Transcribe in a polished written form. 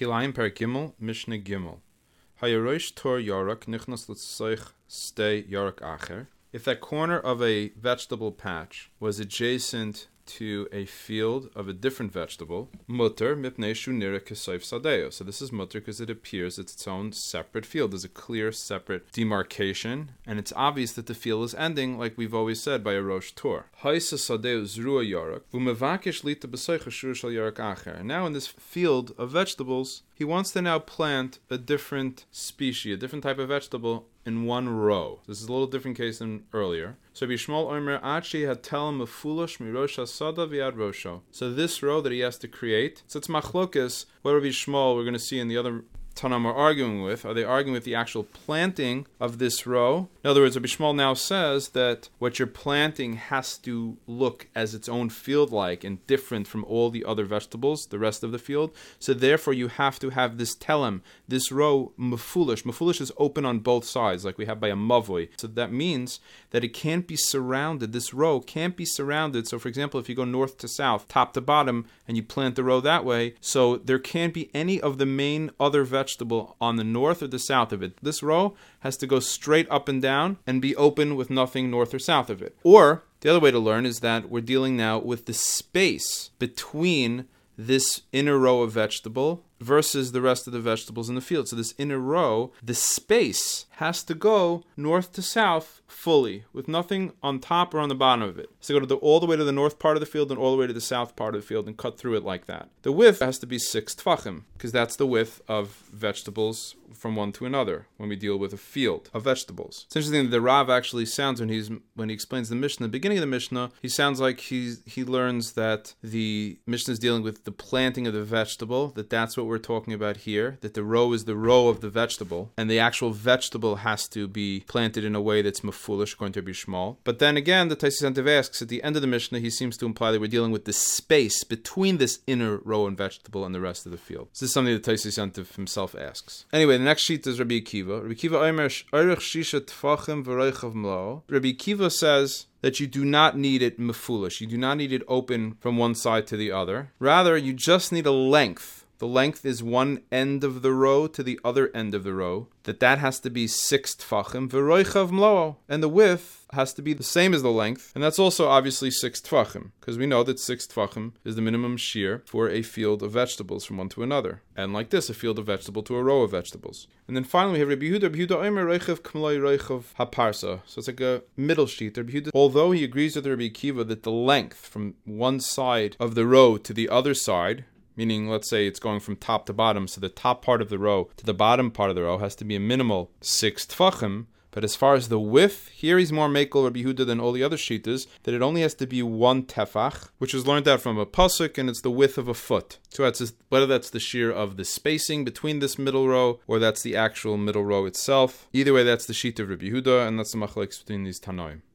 Kilayim Per Gimel, Mishnah Gimel. Hayarosh Tor Yarak Nichnas L'Tzoich Stay Yarak Acher. If that corner of a vegetable patch was adjacent to a field of a different vegetable, mutter mipnei shu nira kesayf sadeo. So this is mutter because it appears it's its own separate field. There's a clear, separate demarcation, and it's obvious that the field is ending, like we've always said, by a rosh tor. Haisa sadeo zrua yarak v'mevakish lita b'soich shur shal yarak acher. And now in this field of vegetables, he wants to now plant a different species, a different type of vegetable in one row. This is a little different case than earlier. So Bishmal Omer Achi had tell Mefulosh Mirosh Hasada Viad Rosho. So this row that he has to create, so it's machlokas, what Rabbi Shmuel we're going to see in the other Tanam are arguing with. Are they arguing with the actual planting of this row? In other words, Rabbi Shmuel now says that what you're planting has to look as its own field-like and different from all the other vegetables, the rest of the field. So therefore you have to have this telem, this row, mefulish. Mefulish is open on both sides, like we have by a mavoi. So that means that it can't be surrounded. This row can't be surrounded. So for example, if you go north to south, top to bottom, and you plant the row that way, so there can't be any of the main other vegetable on the north or the south of it. This row has to go straight up and down and be open with nothing north or south of it. Or the other way to learn is that we're dealing now with the space between this inner row of vegetable versus the rest of the vegetables in the field. So this inner row, the space has to go north to south fully, with nothing on top or on the bottom of it. So go to all the way to the north part of the field and all the way to the south part of the field and cut through it like that. The width has to be 6 tfachim, because that's the width of vegetables from one to another when we deal with a field of vegetables. It's interesting that the Rav actually sounds, when he explains the Mishnah, the beginning of the Mishnah, he sounds like he learns that the Mishnah is dealing with the planting of the vegetable, that's what we're talking about here, that the row is the row of the vegetable, and the actual vegetable has to be planted in a way that's mefulish, going to be small. But then again, the Taisis Yantiv asks, at the end of the Mishnah, he seems to imply that we're dealing with the space between this inner row and vegetable and the rest of the field. This is something that Taisis Yantiv himself asks. Anyway, the next sheet is Rabbi Akiva. Rabbi Akiva Omer Oirech Shisha Tfachim V'Reichav Mlo. Rabbi Akiva says that you do not need it mefulish. You do not need it open from one side to the other. Rather, you just need a length. The length is one end of the row to the other end of the row. That has to be 6 tfachim, v'roichav mlo'o. And the width has to be the same as the length. And that's also obviously 6 tfachim, because we know that 6 tfachim is the minimum shear for a field of vegetables from one to another. And like this, a field of vegetable to a row of vegetables. And then finally we have Rabbi Yehuda. Rabbi Yehuda omer roichav k'mloi roichav haparsa. So it's like a middle sheet. Rabbi Yehuda, although he agrees with Rabbi Akiva that the length from one side of the row to the other side, meaning, let's say it's going from top to bottom, so the top part of the row to the bottom part of the row has to be a minimal 6 tfachim. But as far as the width, here he's more mekel Rabbi Yehuda than all the other shitas, that it only has to be 1 tefach, which is learned out from a pasuk, and it's the width of a foot. So that's whether that's the shear of the spacing between this middle row, or that's the actual middle row itself. Either way, that's the sheet of Rabbi Yehuda, and that's the machlekes between these tanoim.